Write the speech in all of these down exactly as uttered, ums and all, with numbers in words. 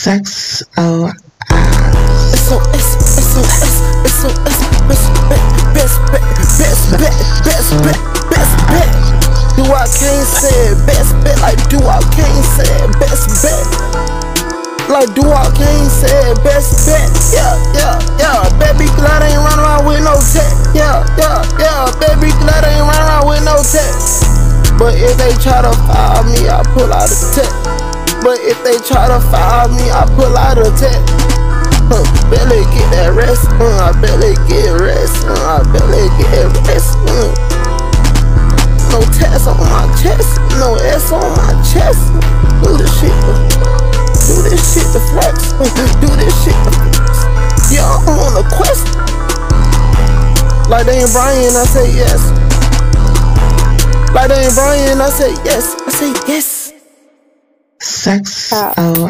Sex O. S O S, S O S, S O S, best bet, best bet, best bet, best bet, best bet. Do I can't say it, best bet, like do I can't say it, best bet. Like do I can't say it, best bet. Yeah, yeah, yeah, baby glad I ain't run around with no tech. Yeah, yeah, yeah, baby glad I ain't run around with no tech. But if they try to fire me, I pull out a tech. But if they try to fire me, I pull out a tech. Uh, barely get that rest, uh, I barely get rest, uh, I barely get rest, uh. No test on my chest, no S on my chest. Do this shit, uh, do this shit to flex, uh, do this shit to flex. Yeah, I'm on a quest. Like they ain't Brian, I say yes. Like they ain't Brian, I say yes, I say yes. Sex O.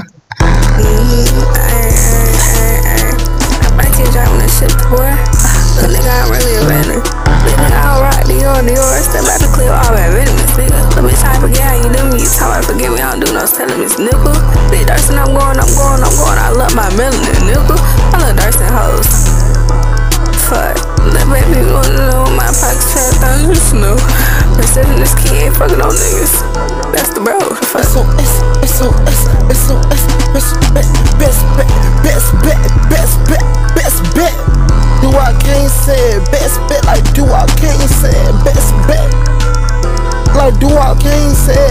I keep driving that shit, boy. Little nigga, I'm really a veteran. Little nigga, I don't rock Dior, Dior. Step out to clear all that venomous, nigga. Little bitch, I forget how you do me. You talk about forget me, I don't do no telling this nickel. Big Thurston, I'm going, I'm going, I'm going. I love my melanin, nickel. I love Thurston hoes. Fuck. Little baby, you wanna know my pockets fat, I just know. Been sitting this kid, ain't fucking no niggas. That's the bro. Fuck. S O S, S O S, S O S, best bet, best bet, best bet, best bet, best bet. Do I can't say it, best bet, like do I can't say it, best bet. Like do I can't say